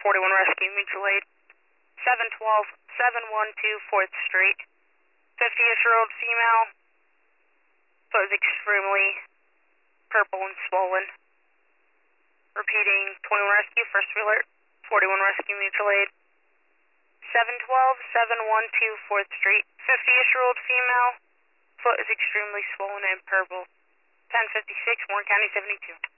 41 Rescue, mutual aid. 712-712 4th Street. 50-ish-year-old female. Foot is extremely purple and swollen. Repeating, 21 Rescue, first alert. 41 Rescue, mutual aid. 712-712 4th Street. 50-ish-year-old female. Foot is extremely swollen and purple. 1056, Warren County 72.